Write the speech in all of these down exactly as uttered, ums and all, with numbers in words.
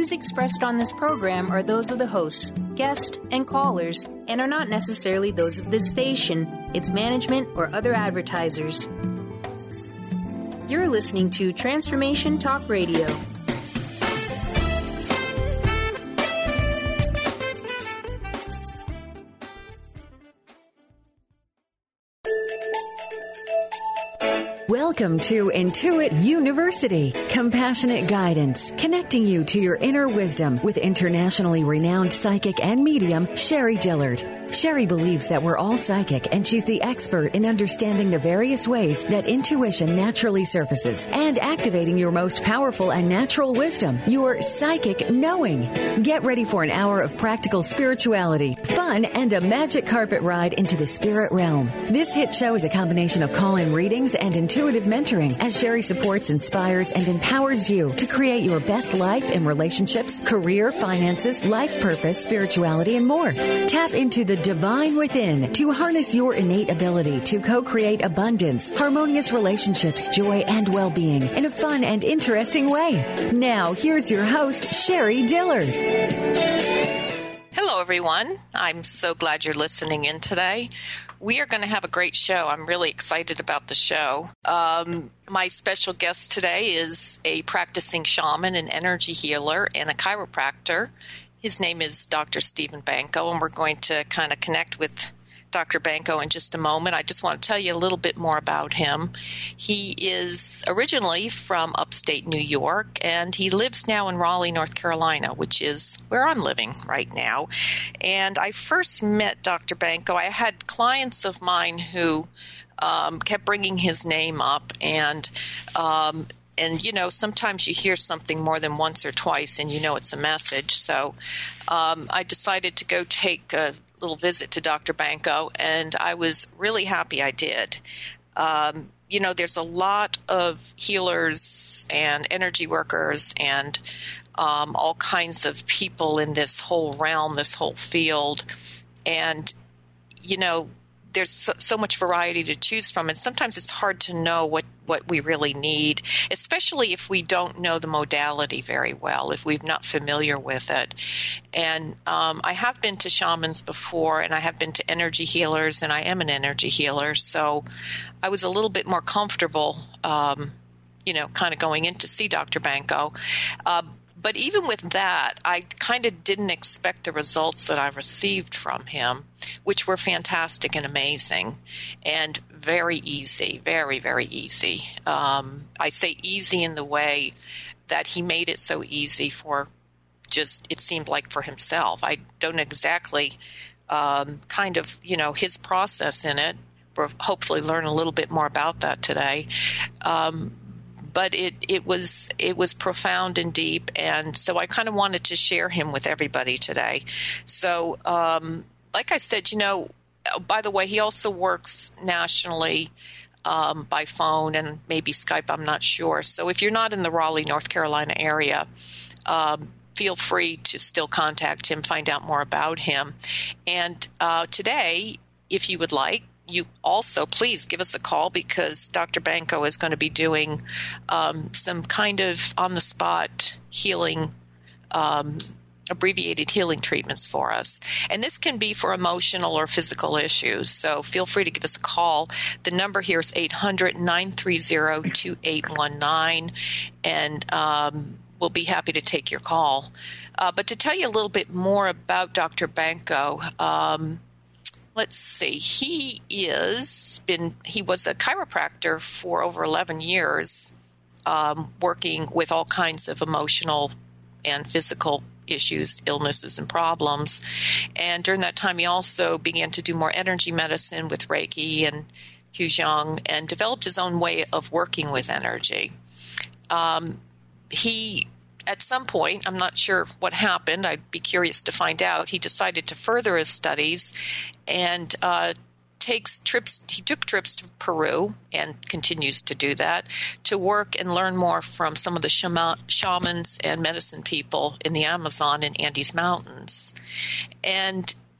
views expressed on this program are those of the hosts, guests, and callers, and are not necessarily those of this station, its management, or other advertisers. You're listening to Transformation Talk Radio. Welcome to Intuit University, compassionate guidance, connecting you to your inner wisdom with internationally renowned psychic and medium, Sherry Dillard. Sherry believes that we're all psychic, and she's the expert in understanding the various ways that intuition naturally surfaces and activating your most powerful and natural wisdom, your psychic knowing. Get ready for an hour of practical spirituality, fun, and a magic carpet ride into the spirit realm. This hit show is a combination of call-in readings and intuitive mentoring, as Sherry supports, inspires, and empowers you to create your best life in relationships, career, finances, life purpose, spirituality, and more. Tap into the divine within to harness your innate ability to co-create abundance, harmonious relationships, joy, and well-being in a fun and interesting way. Now, here's your host, Sherry Dillard. Hello, everyone. I'm so glad you're listening in today. We are going to have a great show. I'm really excited about the show. Um, my special guest today is a practicing shaman, an energy healer, and a chiropractor. His name is Doctor Steven Banco, and we're going to kind of connect with Doctor Banco in just a moment. I just want to tell you a little bit more about him. He is originally from upstate New York, and he lives now in Raleigh, North Carolina, which is where I'm living right now. And I first met Doctor Banco. I had clients of mine who um, kept bringing his name up, and um, And, you know, sometimes you hear something more than once or twice and you know it's a message. So um, I decided to go take a little visit to Doctor Banco, and I was really happy I did. Um, you know, there's a lot of healers and energy workers and um, all kinds of people in this whole realm, this whole field. And, you know, there's so, so much variety to choose from, and sometimes it's hard to know what, what we really need, especially if we don't know the modality very well, if we're not familiar with it. And um, I have been to shamans before, and I have been to energy healers, and I am an energy healer, so I was a little bit more comfortable, um, you know, kind of going in to see Doctor Banco. Uh, But even with that, I kind of didn't expect the results that I received from him, which were fantastic and amazing and very easy, very, very easy. Um, I say easy in the way that he made it so easy for just, it seemed like for himself. I don't exactly um, kind of, you know, his process in it. We'll hopefully learn a little bit more about that today. Um But it, it was it was profound and deep, and so I kind of wanted to share him with everybody today. So, um, like I said, you know, by the way, he also works nationally um, by phone and maybe Skype, I'm not sure. So if you're not in the Raleigh, North Carolina area, um, feel free to still contact him, find out more about him. And uh, today, if you would like, you also, please give us a call, because Doctor Banco is going to be doing um, some kind of on-the-spot healing, um, abbreviated healing treatments for us. And this can be for emotional or physical issues. So feel free to give us a call. The number here is eight hundred, nine three zero, two eight one nine, and um, we'll be happy to take your call. Uh, but to tell you a little bit more about Doctor Banco, um, let's see. He is been. He was a chiropractor for over eleven years, um, working with all kinds of emotional and physical issues, illnesses, and problems. And during that time, he also began to do more energy medicine with Reiki and Qigong, and developed his own way of working with energy. Um, he. At some point, I'm not sure what happened, I'd be curious to find out, he decided to further his studies and uh, takes trips. He took trips to Peru and continues to do that to work and learn more from some of the shama- shamans and medicine people in the Amazon and Andes Mountains. And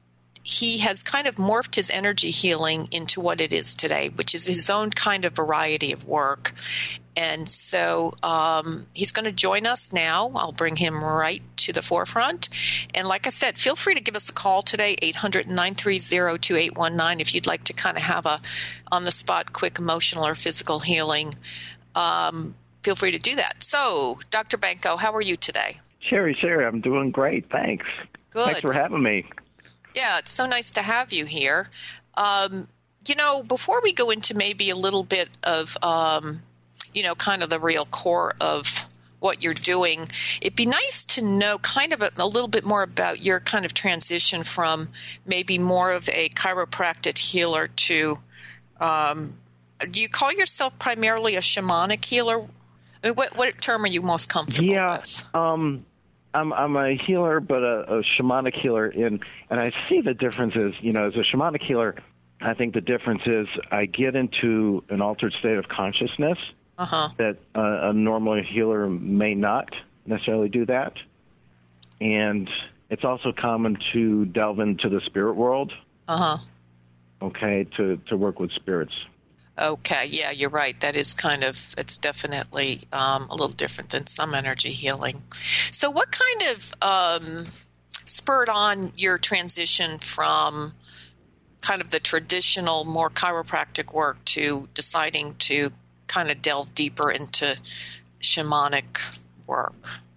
he has kind of morphed his energy healing into what it is today, which is his own kind of variety of work. And so um, he's going to join us now. I'll bring him right to the forefront. And like I said, feel free to give us a call today, eight hundred, nine three zero, two eight one nine, if you'd like to kind of have a on-the-spot, quick emotional or physical healing. Um, feel free to do that. So, Doctor Benko, how are you today? Sherry, Sherry, I'm doing great. Thanks. Good. Thanks for having me. Yeah, it's so nice to have you here. Um, you know, before we go into maybe a little bit of, um, you know, kind of the real core of what you're doing, it'd be nice to know kind of a, a little bit more about your kind of transition from maybe more of a chiropractic healer to, um, do you call yourself primarily a shamanic healer? I mean, what, what term are you most comfortable yeah, with? Um, I'm, I'm a healer, but a, a shamanic healer. In, and I see the differences, you know, as a shamanic healer, I think the difference is I get into an altered state of consciousness uh-huh. that uh, a normal healer may not necessarily do that. And it's also common to delve into the spirit world, uh-huh. okay, to, to work with spirits. Okay, yeah, you're right. That is kind of, it's definitely um, a little different than some energy healing. So what kind of um, spurred on your transition from kind of the traditional, more chiropractic work to deciding to kind of delve deeper into shamanic work?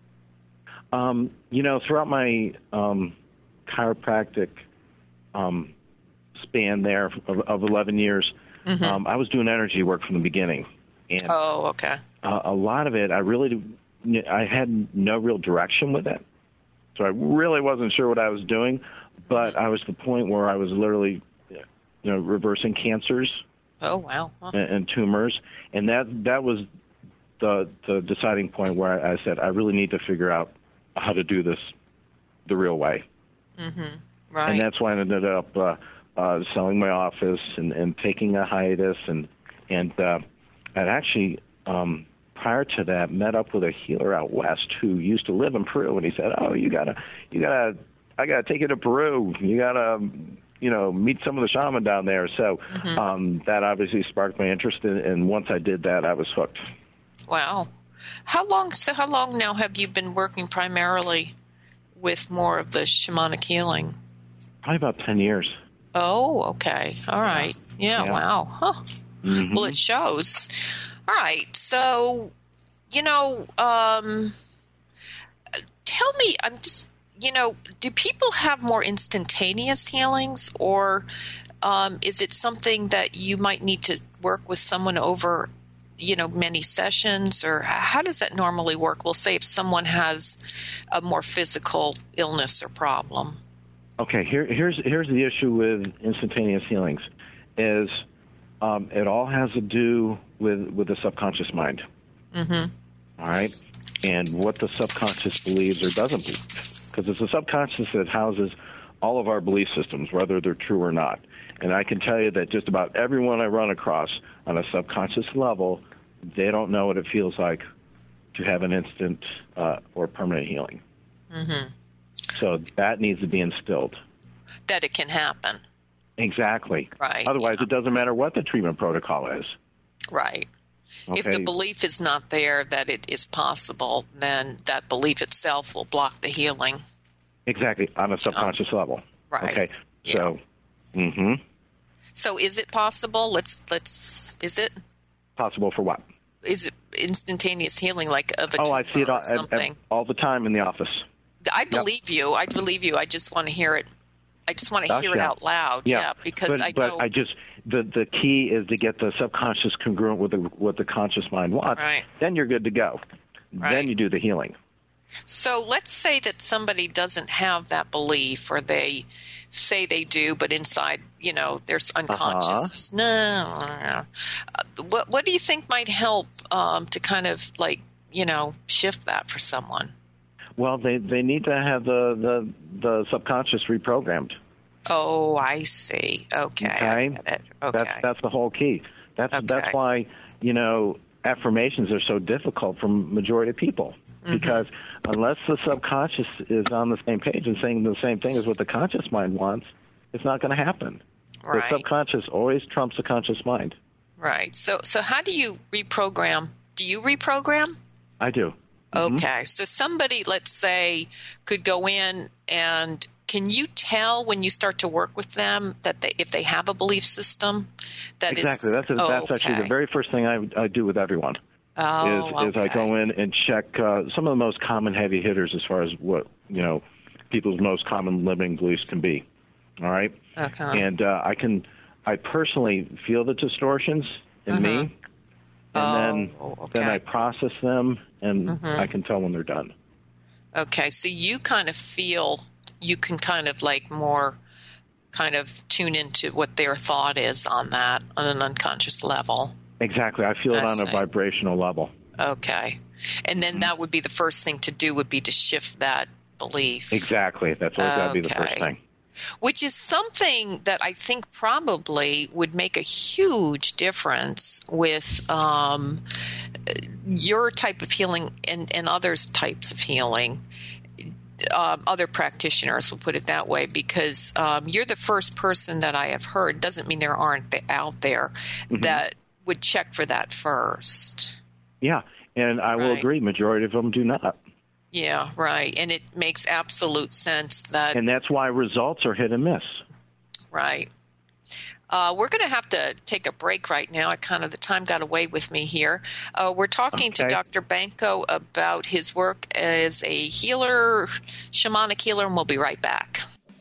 Um, you know, throughout my um, chiropractic um, span there of, of eleven years, Mm-hmm. Um, I was doing energy work from the beginning. And oh, okay. Uh, a lot of it, I really, I had no real direction with it. So I really wasn't sure what I was doing, but I was at the point where I was literally, you know, reversing cancers. Oh, wow. Huh. And, and tumors. And that, that was the, the deciding point where I, I said, I really need to figure out how to do this the real way. Mm-hmm. Right. And that's why I ended up uh, Uh, selling my office and, and taking a hiatus, and and uh, I'd actually um, prior to that met up with a healer out west who used to live in Peru, and he said, "Oh, you gotta, you gotta, I gotta take you to Peru. You gotta, you know, meet some of the shaman down there." So mm-hmm. um, that obviously sparked my interest, in, and once I did that, I was hooked. Wow, how long? So how long now have you been working primarily with more of the shamanic healing? Probably about ten years. Oh, okay. All right. Yeah, yeah. Wow. Huh. Mm-hmm. Well, it shows. All right. So, you know, um, tell me, I'm just, you know, do people have more instantaneous healings, or um, is it something that you might need to work with someone over, you know, many sessions, or how does that normally work? We'll say if someone has a more physical illness or problem. Okay, here, here's here's the issue with instantaneous healings, is um, it all has to do with, with the subconscious mind. Mm-hmm. All right, and what the subconscious believes or doesn't believe, because it's the subconscious that houses all of our belief systems, whether they're true or not. And I can tell you that just about everyone I run across on a subconscious level, they don't know what it feels like to have an instant uh, or permanent healing. Mm-hmm. So that needs to be instilled. That it can happen. Exactly. Right. Otherwise, yeah. it doesn't matter what the treatment protocol is. Right. Okay. If the belief is not there that it is possible, then that belief itself will block the healing. Exactly, on a subconscious oh. level. Right. Okay. Yeah. So, mm-hmm. So is it possible? Let's let's. Is it possible for what? Is it instantaneous healing, like of a oh, I see it all, something? all the time in the office. I believe yep. you. I believe you. I just want to hear it. I just want to Gosh, hear it yeah. out loud. Yeah, yeah because but, I but know. I just the the key is to get the subconscious congruent with the, what the conscious mind wants. Right. Then you're good to go. Right. Then you do the healing. So let's say that somebody doesn't have that belief, or they say they do, but inside, you know, there's unconscious. Uh-huh. No, no, no. Uh, what what do you think might help um, to kind of like you know shift that for someone? Well, they, they need to have the, the, the subconscious reprogrammed. Oh, I see. Okay, okay? I get it. Okay, that's that's the whole key. That's okay. that's why you know affirmations are so difficult for majority of people, mm-hmm. because unless the subconscious is on the same page and saying the same thing as what the conscious mind wants, it's not going to happen. Right. The subconscious always trumps the conscious mind. Right. So, so how do you reprogram? Do you reprogram? I do. Okay. Mm-hmm. So somebody, let's say, could go in and can you tell when you start to work with them that they, if they have a belief system? That exactly. Is, that's a, oh, that's okay. actually the very first thing I, I do with everyone. Oh, is, okay. is I go in and check uh, some of the most common heavy hitters as far as what, you know, people's most common limiting beliefs can be. All right? Okay. And uh, I can, I personally feel the distortions in uh-huh. me, and oh, then okay. then I process them, and uh-huh. I can tell when they're done. Okay, so you kind of feel, you can kind of like more kind of tune into what their thought is on that on an unconscious level. Exactly. I feel it I on a see. vibrational level. Okay. And then that would be the first thing to do would be to shift that belief. Exactly. That's always got to be the first Okay. thing. Which is something that I think probably would make a huge difference with um, your type of healing and, and others' types of healing. Um, other practitioners will put it that way, because um, you're the first person that I have heard. Doesn't mean there aren't th- out there Mm-hmm. that would check for that first. Yeah, and I will Right. agree, majority of them do not. Yeah, right. And it makes absolute sense that... And that's why results are hit and miss. Right. Uh, we're going to have to take a break right now. I kind of the time got away with me here. Uh, we're talking Okay. to Doctor Banco about his work as a healer, shamanic healer, and we'll be right back.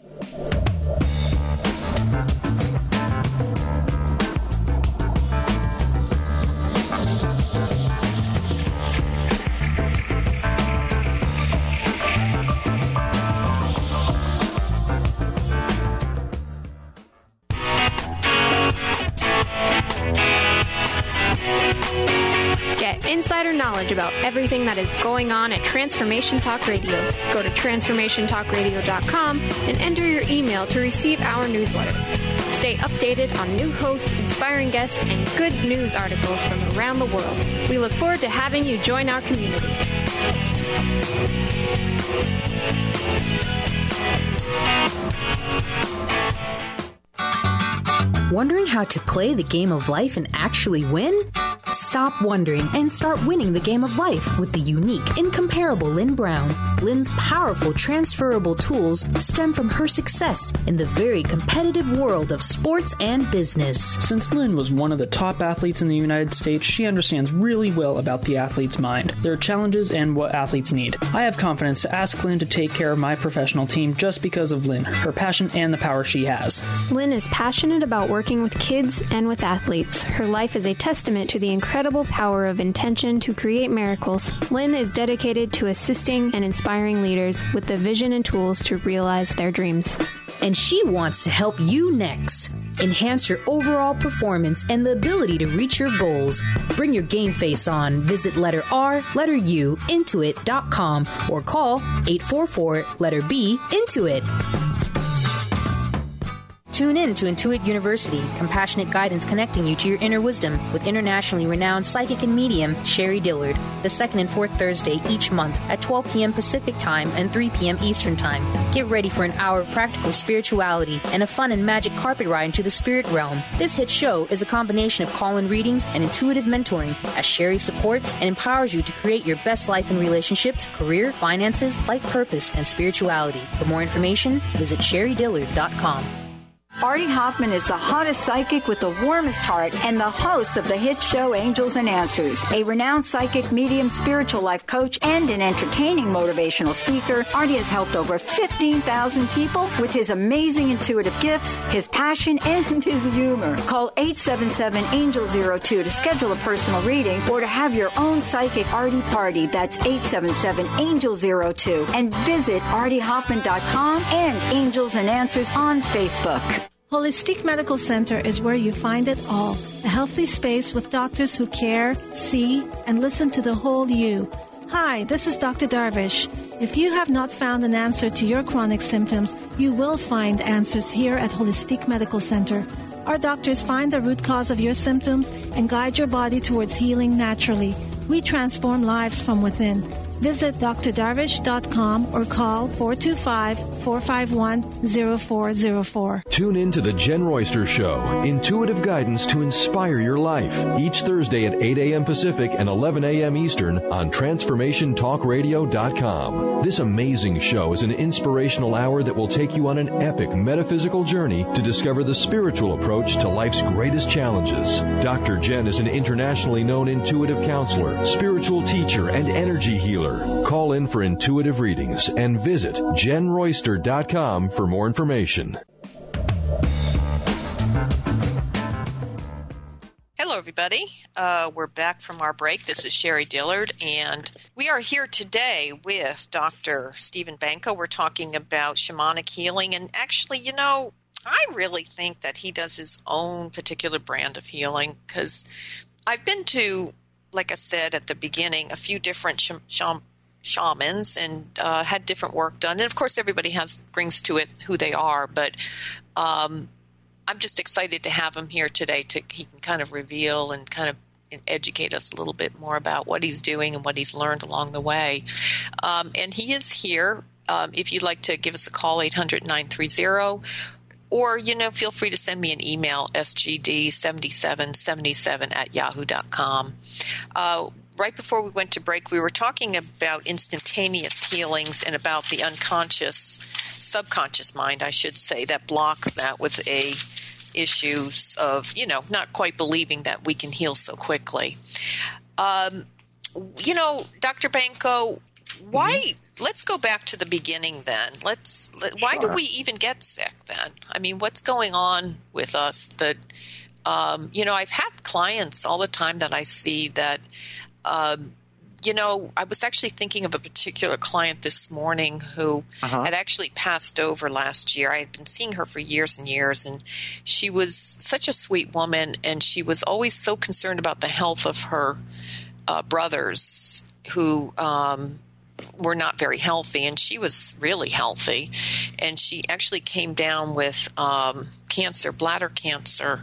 Get insider knowledge about everything that is going on at Transformation Talk Radio. Go to transformation talk radio dot com and enter your email to receive our newsletter. Stay updated on new hosts, inspiring guests, and good news articles from around the world. We look forward to having you join our community. Wondering how to play the game of life and actually win? Stop wondering and start winning the game of life with the unique, incomparable Lynn Brown. Lynn's powerful, transferable tools stem from her success in the very competitive world of sports and business. Since Lynn was one of the top athletes in the United States, she understands really well about the athlete's mind, their challenges, and what athletes need. I have confidence to ask Lynn to take care of my professional team just because of Lynn, her passion, and the power she has. Lynn is passionate about working with kids and with athletes. Her life is a testament to the incredible power of intention to create miracles. Lynn is dedicated to assisting and inspiring leaders with the vision and tools to realize their dreams. And she wants to help you next. Enhance your overall performance and the ability to reach your goals. Bring your game face on. Visit letter R, letter U, intuit dot com or call eight four four, letter B, Intuit. Tune in to Intuit University, compassionate guidance connecting you to your inner wisdom with internationally renowned psychic and medium Sherry Dillard, the second and fourth Thursday each month at twelve p.m. Pacific Time and three p.m. Eastern Time. Get ready for an hour of practical spirituality and a fun and magic carpet ride into the spirit realm. This hit show is a combination of call-in readings and intuitive mentoring as Sherry supports and empowers you to create your best life in relationships, career, finances, life purpose, and spirituality. For more information, visit sherry dillard dot com. Artie Hoffman is the hottest psychic with the warmest heart and the host of the hit show Angels and Answers. A renowned psychic, medium, spiritual life coach, and an entertaining motivational speaker, Artie has helped over fifteen thousand people with his amazing intuitive gifts, his passion, and his humor. Call eight seven seven, angel zero two to schedule a personal reading or to have your own psychic Artie party. That's eight seven seven, angel zero two. And visit artie hoffman dot com and Angels and Answers on Facebook. Holistic Medical Center is where you find it all. A healthy space with doctors who care, see, and listen to the whole you. Hi, this is Doctor Darvish. If you have not found an answer to your chronic symptoms, you will find answers here at Holistic Medical Center. Our doctors find the root cause of your symptoms and guide your body towards healing naturally. We transform lives from within. Visit d r darvish dot com or call four two five, four five one, zero four zero four. Tune in to the Jen Royster Show, intuitive guidance to inspire your life, each Thursday at eight a.m. Pacific and eleven a.m. Eastern on transformation talk radio dot com. This amazing show is an inspirational hour that will take you on an epic metaphysical journey to discover the spiritual approach to life's greatest challenges. Doctor Jen is an internationally known intuitive counselor, spiritual teacher, and energy healer. Call in for intuitive readings and visit jen royster dot com for more information. Hello, everybody. Uh, we're back from our break. This is Sherry Dillard, and we are here today with Doctor Steven Banco. We're talking about shamanic healing, and actually, you know, I really think that he does his own particular brand of healing, because I've been to, like I said at the beginning, a few different sh- sh- shamans and uh, had different work done. And, of course, everybody has brings to it who they are, but um, I'm just excited to have him here today. To he can kind of reveal and kind of educate us a little bit more about what he's doing and what he's learned along the way. Um, and he is here. Um, if you'd like to give us a call, eight hundred, nine three zero, or, you know, feel free to send me an email, s g d seven seven seven seven at yahoo dot com. Uh, right before we went to break, we were talking about instantaneous healings and about the unconscious, subconscious mind, I should say, that blocks that with a issues of, you know, not quite believing that we can heal so quickly. Um, you know, Doctor Banco, why... Mm-hmm. Let's go back to the beginning then. Let's. Let, why Sure. do we even get sick then? I mean, what's going on with us that, um, you know, I've had clients all the time that I see that, um, you know, I was actually thinking of a particular client this morning who Uh-huh. had actually passed over last year. I had been seeing her for years and years, and she was such a sweet woman, and she was always so concerned about the health of her uh, brothers who um, – were not very healthy, and she was really healthy. And she actually came down with um, cancer, bladder cancer,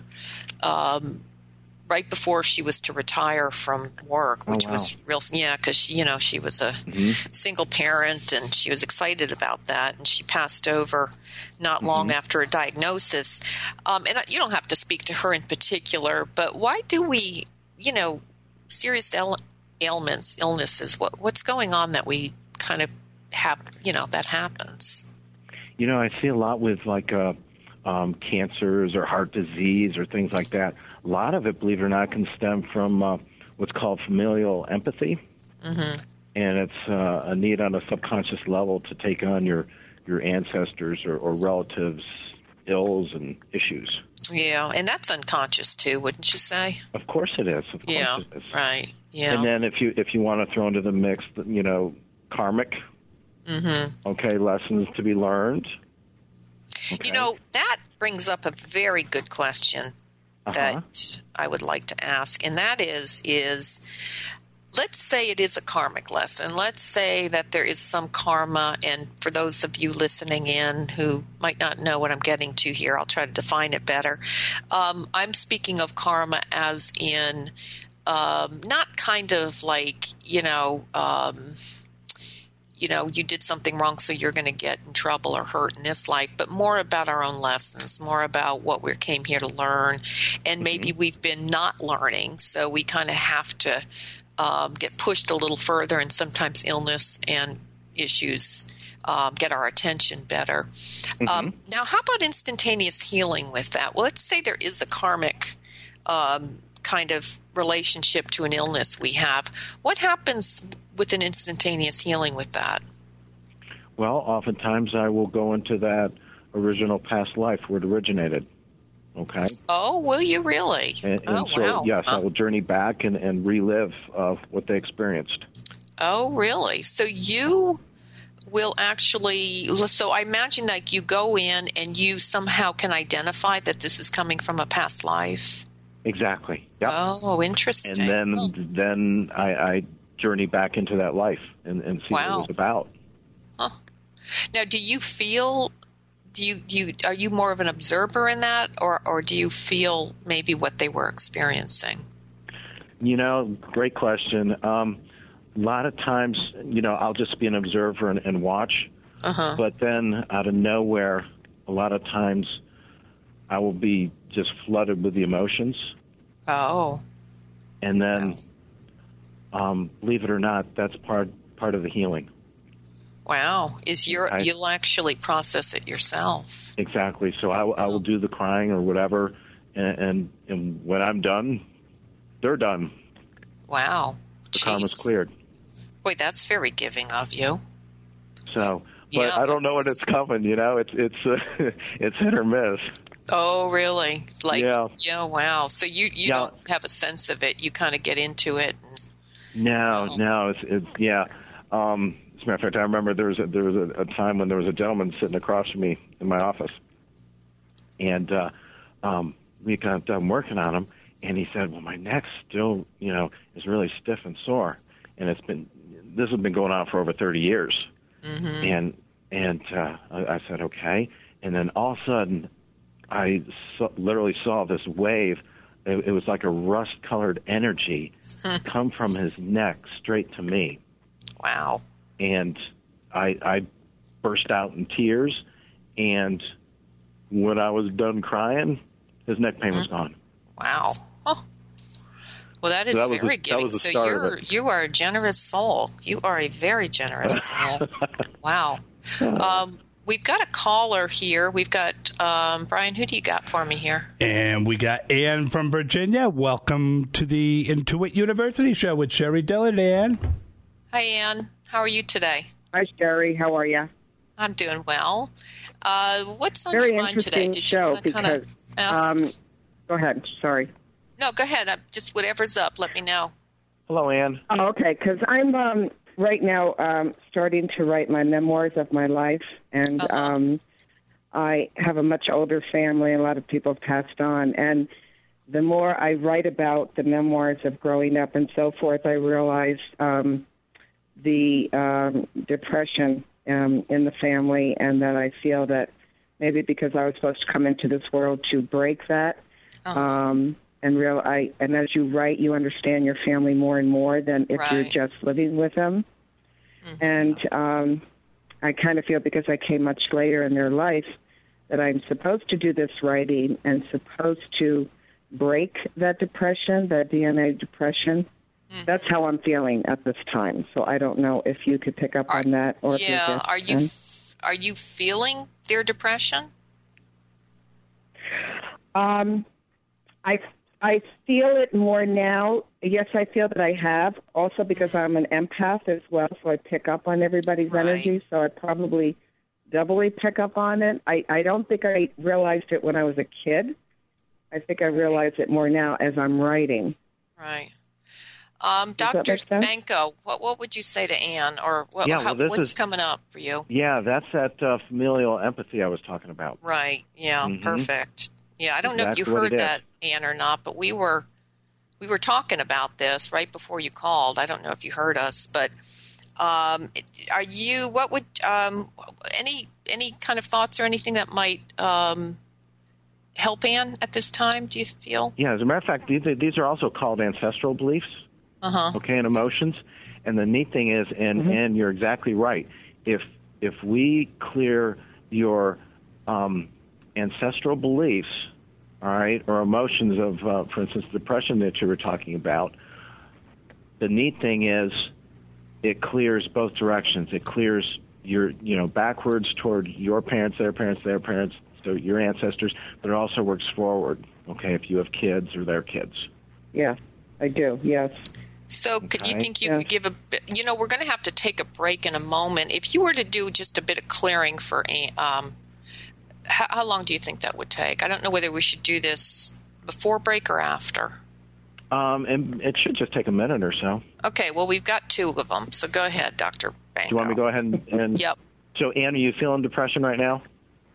um, right before she was to retire from work, which oh, wow. was real. Yeah, because she, you know, she was a mm-hmm. single parent, and she was excited about that. And she passed over not mm-hmm. long after a diagnosis. Um, and you don't have to speak to her in particular, but why do we, you know, serious el- ailments, illnesses, what what's going on that we kind of have, you know, that happens? You know, I see a lot with like uh, um, cancers or heart disease or things like that. A lot of it, believe it or not, can stem from uh, what's called familial empathy. Mm-hmm. And it's uh, a need on a subconscious level to take on your, your ancestors or, or relatives' ills and issues. Yeah, and that's unconscious too, wouldn't you say? Of course it is. Of course yeah, it is. Right. Yeah. And then if you if you want to throw into the mix, you know, karmic, mm-hmm. okay, lessons to be learned. Okay. You know, that brings up a very good question uh-huh. that I would like to ask, and that is, is let's say it is a karmic lesson. Let's say that there is some karma, and for those of you listening in who might not know what I'm getting to here, I'll try to define it better. Um, I'm speaking of karma as in um, not kind of like, you know, um, you know, you did something wrong, so you're going to get in trouble or hurt in this life, but more about our own lessons, more about what we came here to learn, and maybe mm-hmm. we've been not learning, so we kind of have to um, get pushed a little further, and sometimes illness and issues um, get our attention better. Mm-hmm. Um, now, how about instantaneous healing with that? Well, let's say there is a karmic um, kind of relationship to an illness we have. What happens with an instantaneous healing with that? Well, oftentimes I will go into that original past life where it originated. Okay. Oh, will you really? And, and oh, so, wow. yes, huh? I will journey back and, and relive uh, what they experienced. Oh, really? So you will actually, so I imagine like you go in and you somehow can identify that this is coming from a past life? Exactly. Yep. Oh, interesting. And then, oh. then I, I journey back into that life and, and see wow. what it was about. Huh. Now, do you feel, do you, do you, are you more of an observer in that, or, or do you feel maybe what they were experiencing? You know, great question. Um, a lot of times, you know, I'll just be an observer and, and watch. Uh-huh. But then out of nowhere, a lot of times I will be just flooded with the emotions. Oh. And then, um, believe it or not, that's part part of the healing. Wow. Is your I, you'll actually process it yourself. Exactly. So I, I will do the crying or whatever, and, and, and when I'm done, they're done. Wow. The Jeez. karma's cleared. Boy, that's very giving of you. So, but yeah, I don't know when it's coming. You know, it's it's uh, it's hit or miss. Oh, really? Like, yeah. Yeah. Wow. So you you yeah. don't have a sense of it. You kind of get into it. And, no, oh. no. It's it's yeah. Um, as a matter of fact, I remember there was a, there was a, a time when there was a gentleman sitting across from me in my office, and uh, um, we got done working on him, and he said, "Well, my neck still, you know, is really stiff and sore, and it's been this has been going on for over thirty years." Mm-hmm. And and uh, I, I said, "Okay," and then all of a sudden, I saw, literally saw this wave. It, it was like a rust-colored energy come from his neck straight to me. Wow. And I, I burst out in tears, and when I was done crying, his neck pain mm-hmm. was gone. Wow. Oh. Well, that is so that very the, giving. The so you're you are a generous soul. You are a very generous soul. Wow. Um, we've got a caller here. We've got um, Brian. Who do you got for me here? And we got Ann from Virginia. Welcome to the Intuit University show with Sherry Dillard. Ann. Hi, Ann. How are you today? Hi, Sherry. How are you? I'm doing well. Uh, what's on Very your mind today? Did show you kind of ask? Um, go ahead. Sorry. No, go ahead. I'm just whatever's up. Let me know. Hello, Ann. Oh, okay. Because I'm um, right now um, starting to write my memoirs of my life, and uh-huh. um, I have a much older family. A lot of people have passed on, and the more I write about the memoirs of growing up and so forth, I realize um, the um, depression um, in the family, and that I feel that maybe because I was supposed to come into this world to break that. Uh-huh. Um, and real, I and as you write, you understand your family more and more than if right. you're just living with them. Mm-hmm. And um, I kind of feel because I came much later in their life that I'm supposed to do this writing and supposed to break that depression, that D N A depression. Mm-hmm. That's how I'm feeling at this time. So I don't know if you could pick up are, on that. Or yeah, if are you f- are you feeling their depression? Um, I. I feel it more now. Yes, I feel that I have. Also because I'm an empath as well, so I pick up on everybody's right. energy, so I probably doubly pick up on it. I, I don't think I realized it when I was a kid. I think I realize it more now as I'm writing. Right. Um, Doctor Banco, what what would you say to Ann, or what, yeah, well, how, what's is, coming up for you? Yeah, that's that uh, familial empathy I was talking about. Right. Yeah. Mm-hmm. Perfect. Yeah, I don't exactly know if you heard that, Ann, or not, but we were we were talking about this right before you called. I don't know if you heard us, but um, are you? What would um, any any kind of thoughts or anything that might um, help Ann at this time? Do you feel? Yeah, as a matter of fact, these these are also called ancestral beliefs. Uh-huh. Okay, and emotions. And the neat thing is, and mm-hmm. and you're exactly right. If if we clear your um, ancestral beliefs, all right, or emotions of, uh, for instance, depression that you were talking about, the neat thing is it clears both directions. It clears your, you know, backwards toward your parents, their parents, their parents, so your ancestors, but it also works forward, okay, if you have kids or their kids. Yeah, I do, yes. So could you right. think you yeah. could give a bit, you know, we're going to have to take a break in a moment. If you were to do just a bit of clearing for um How, how long do you think that would take? I don't know whether we should do this before break or after. Um, and it should just take a minute or so. Okay, well, we've got two of them, so go ahead, Doctor Banco. Do you want me to go ahead and... and yep. So, Ann, are you feeling depression right now?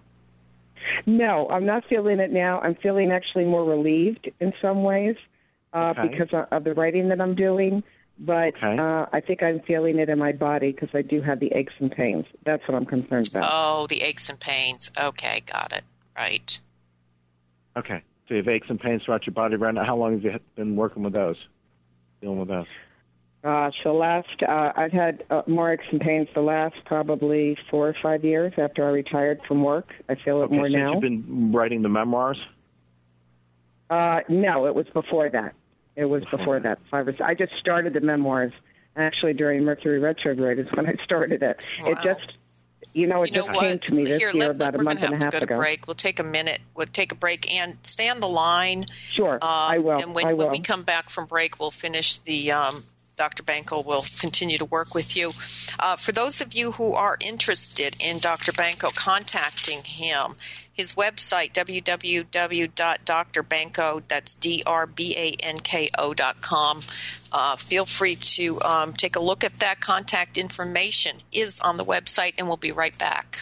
No, I'm not feeling it now. I'm feeling actually more relieved in some ways uh, okay. because of the writing that I'm doing. But okay. uh, I think I'm feeling it in my body because I do have the aches and pains. That's what I'm concerned about. Oh, the aches and pains. Okay, got it. Right. Okay. So you have aches and pains throughout your body right now. How long have you been working with those, dealing with those? Gosh, the last, uh, I've had uh, more aches and pains the last probably four or five years after I retired from work. I feel it okay, more so now. You've been writing the memoirs? Uh, no, it was before that. It was before, before that. Five or six. I just started the memoirs. Actually, during Mercury retrograde is when I started it. Wow. It just, you know, it you know just what? came to me this Here, year let, about let, a month and a half We're going to have to go ago. to break. We'll take a minute. We'll take a break and stay on the line. Sure, um, I will. And when, I will. when we come back from break, we'll finish the. Um, Doctor Banco will continue to work with you. Uh, for those of you who are interested in Doctor Banco contacting him, his website, w w w dot d r banco, that's D R B A N K O dot com. Uh, feel free to um, take a look at that. Contact information is on the website, and we'll be right back.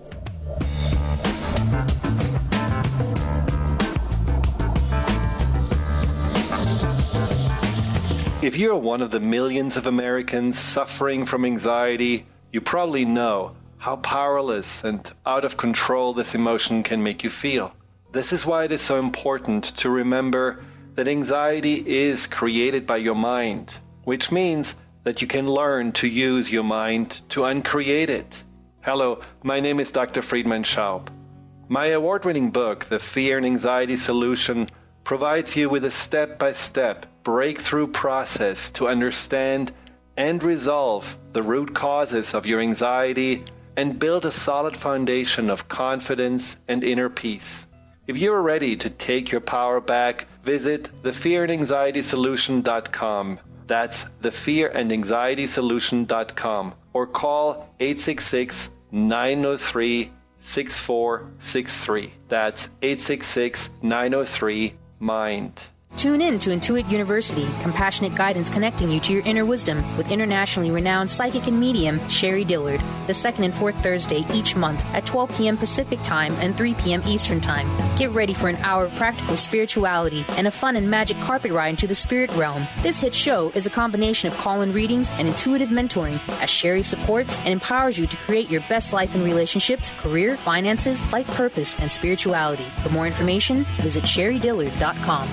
If you're one of the millions of Americans suffering from anxiety, you probably know how powerless and out of control this emotion can make you feel. This is why it is so important to remember that anxiety is created by your mind, which means that you can learn to use your mind to uncreate it. Hello, my name is Doctor Friedemann Schaub. My award-winning book, The Fear and Anxiety Solution, provides you with a step-by-step breakthrough process to understand and resolve the root causes of your anxiety and build a solid foundation of confidence and inner peace. If you are ready to take your power back, visit the fear and anxiety solution dot com. That's the fear and anxiety solution dot com or call eight six six, nine zero three, six four six three. That's eight six six, nine zero three, MIND. Tune in to Intuit University, compassionate guidance connecting you to your inner wisdom with internationally renowned psychic and medium Sherry Dillard, the second and fourth Thursday each month at twelve p.m. Pacific Time and three p.m. Eastern Time. Get ready for an hour of practical spirituality and a fun and magic carpet ride into the spirit realm. This hit show is a combination of call-in readings and intuitive mentoring as Sherry supports and empowers you to create your best life in relationships, career, finances, life purpose, and spirituality. For more information, visit sherry dillard dot com.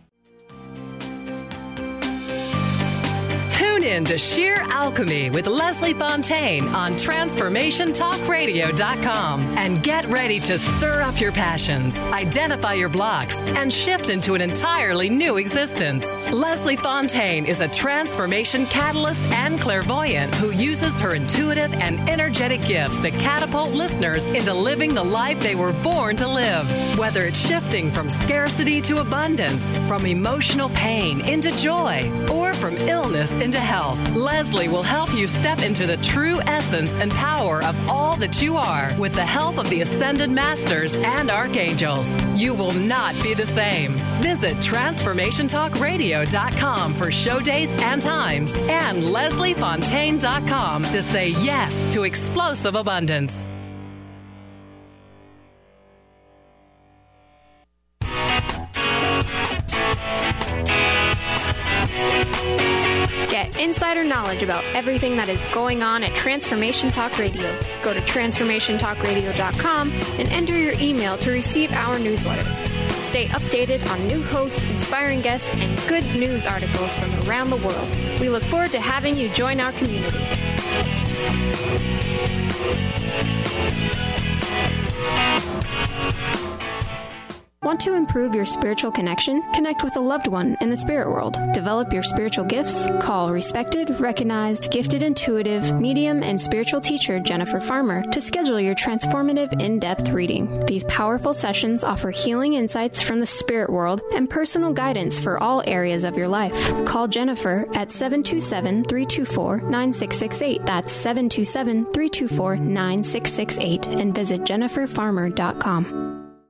Tune in to Sheer Alchemy with Leslie Fontaine on transformation talk radio dot com and get ready to stir up your passions, identify your blocks, and shift into an entirely new existence. Leslie Fontaine is a transformation catalyst and clairvoyant who uses her intuitive and energetic gifts to catapult listeners into living the life they were born to live. Whether it's shifting from scarcity to abundance, from emotional pain into joy, or from illness into health, Leslie will help you step into the true essence and power of all that you are with the help of the Ascended Masters and Archangels. You will not be the same. Visit transformation talk radio dot com for show dates and times and leslie fontaine dot com to say yes to explosive abundance. Get insider knowledge about everything that is going on at Transformation Talk Radio. Go to transformation talk radio dot com and enter your email to receive our newsletter. Stay updated on new hosts, inspiring guests, and good news articles from around the world. We look forward to having you join our community. Want to improve your spiritual connection? Connect with a loved one in the spirit world. Develop your spiritual gifts? Call respected, recognized, gifted intuitive, medium, and spiritual teacher Jennifer Farmer to schedule your transformative in-depth reading. These powerful sessions offer healing insights from the spirit world and personal guidance for all areas of your life. Call Jennifer at seven two seven, three two four, nine six six eight. That's seven two seven, three two four, nine six six eight and visit jennifer farmer dot com.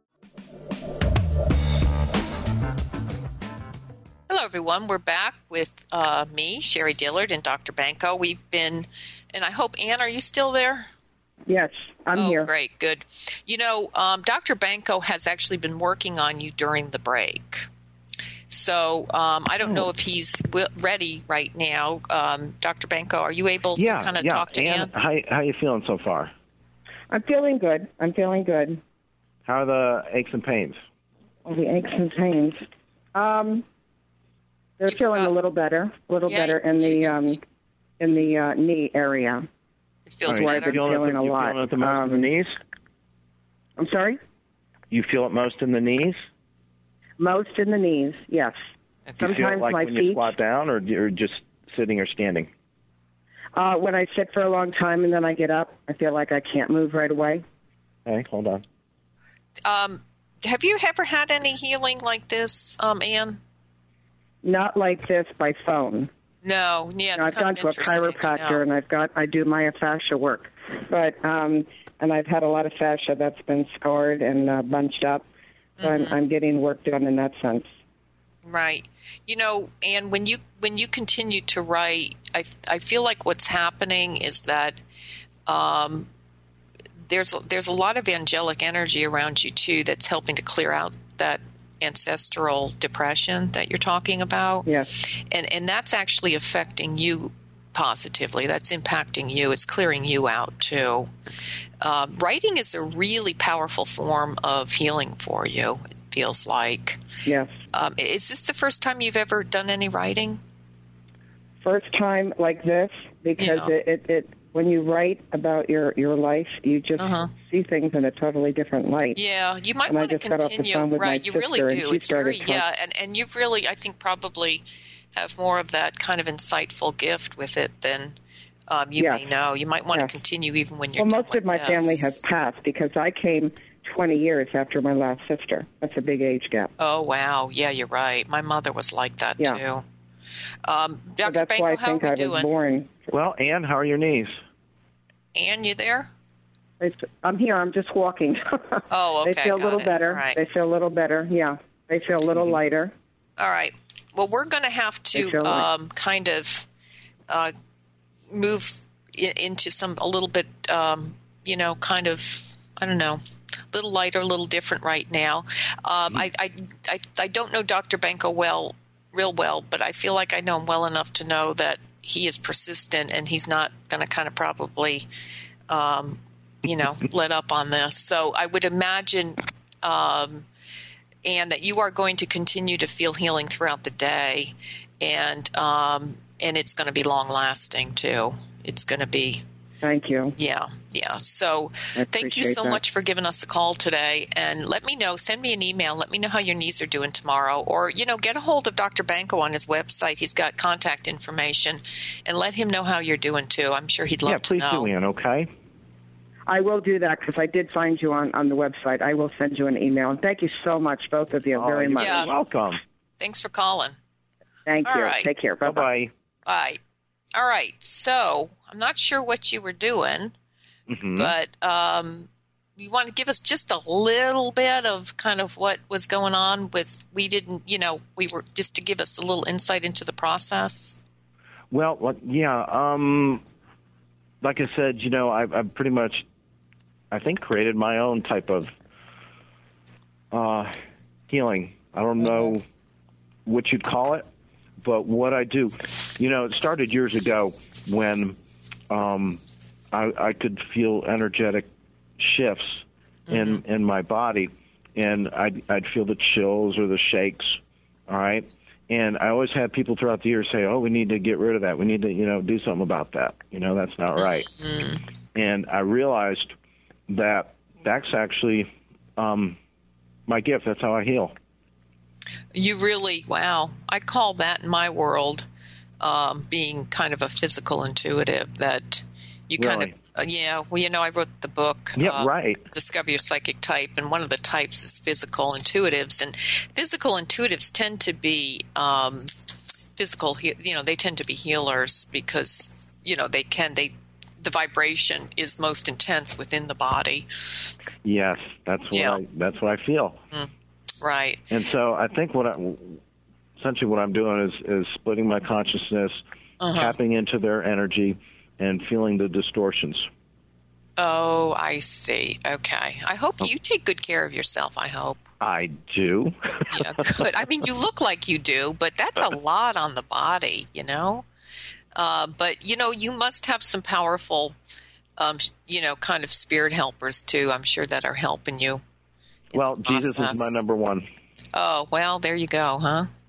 Hello, everyone. We're back with uh, me, Sherry Dillard, and Doctor Banco. We've been, and I hope, Ann, are you still there? Yes, I'm oh, here. Oh, great, good. You know, um, Doctor Banco has actually been working on you during the break. So um, I don't oh. know if he's w- ready right now. Um, Doctor Banco, are you able yeah, to kind of yeah. talk to Ann? Ann? How, how are you feeling so far? I'm feeling good. I'm feeling good. How are the aches and pains? Oh, the aches and pains. Um... They're you feeling forgot. a little better, a little Yeah, better in the um, in the uh, knee area. It feels All right, where I've been you feeling it, a you lot. feeling it the most Um, in the knees? I'm sorry? You feel it most in the knees? Most in the knees, yes. Do you feel it Sometimes like my when you feet. squat down, or you're just sitting or standing? Uh, when I sit for a long time and then I get up, I feel like I can't move right away. Okay, hold on. Um, have you ever had any healing like this, um, Ann? Not like this by phone. No, yeah, it's I've kind gone of to a interesting, I know. chiropractor and I've got I do myofascia work, but um, and I've had a lot of fascia that's been scarred and uh, bunched up. So Mm-hmm. I'm, I'm getting work done in that sense. Right. You know, and when you when you continue to write, I I feel like what's happening is that um, there's a, there's a lot of angelic energy around you too that's helping to clear out that ancestral depression that you're talking about. Yes. And and that's actually affecting you positively. That's impacting you. It's clearing you out too. Um, writing is a really powerful form of healing for you. It feels like. Yes. Um, is this the first time you've ever done any writing? First time like this because Yeah. it, it, it when you write about your, your life, you just Uh-huh. see things in a totally different light. Yeah, you might And I want to just got off the continue. phone with my Right, you really sister, and do. she It's started very talking- yeah, and and you really, I think, probably have more of that kind of insightful gift with it than um, you Yes. may know. You might want Yes. to continue even when you're. Well, done most of with my this. family has passed because I came twenty years after my last sister. That's a big age gap. Oh wow, yeah, you're right. My mother was like that Yeah. too. Um, So Doctor that's why I Banco, how think are I we was doing? born. Well, Ann, how are your knees? Ann, you there? I'm here. I'm just walking. Oh, okay. They feel a got little it. better. All right. They feel a little better. Yeah. They feel a little lighter. All right. Well, we're going to have I to feel like- um, kind of uh, move i- into some a little bit, um, you know, kind of, I don't know, a little lighter, a little different right now. Um, I, I, I, I don't know Doctor Banco well, real well, but I feel like I know him well enough to know that he is persistent and he's not going to kind of probably, um, you know, let up on this. So I would imagine. Um, and that you are going to continue to feel healing throughout the day, and um, and it's going to be long lasting too. It's going to be. Thank you. Yeah, yeah. So I thank you appreciate so that. much for giving us a call today, and let me know. Send me an email. Let me know how your knees are doing tomorrow, or you know, get a hold of Doctor Banco on his website. He's got contact information, and let him know how you're doing too. I'm sure he'd love yeah, to please know. do, Ann, okay? I will do that because I did find you on, on the website. I will send you an email. And thank you so much, both of you, Oh, very you're much. Yeah. welcome. Thanks for calling. Thank All you. right. Take care. Bye-bye. Bye-bye. Bye. All right. So I'm not sure what you were doing. Mm-hmm. But um, you want to give us just a little bit of kind of what was going on with, we didn't, you know, we were just to give us a little insight into the process. Well, like, yeah, um, like I said, you know, I've, I've pretty much, I think, created my own type of uh, healing. I don't know what you'd call it, but what I do, you know, it started years ago when um, I, I could feel energetic shifts in, Mm-hmm. in my body, and I'd, I'd feel the chills or the shakes, all right? And I always had people throughout the year say, oh, we need to get rid of that. We need to, you know, do something about that. You know, that's not right. Mm-hmm. And I realized that that's actually um, my gift. That's how I heal. You really, wow. I call that in my world um, being kind of a physical intuitive that you kind Really? of, uh, yeah, well, you know, I wrote the book. Yeah, uh, right. Discover Your Psychic Type, and one of the types is physical intuitives. And physical intuitives tend to be um, physical, he- you know, they tend to be healers because, you know, they can, they, the vibration is most intense within the body. Yes, that's what Yeah. I, that's what I feel. Mm, right. And so I think what I, essentially what I'm doing is, is splitting my consciousness, Uh-huh. tapping into their energy, and feeling the distortions. Oh, I see. Okay. I hope you take good care of yourself, I hope. I do. Yeah, good. I mean, you look like you do, but that's a lot on the body, you know? Uh, but, you know, you must have some powerful, um, you know, kind of spirit helpers, too, I'm sure, that are helping you. Well, Jesus is process. my number one. Oh, well, there you go, huh?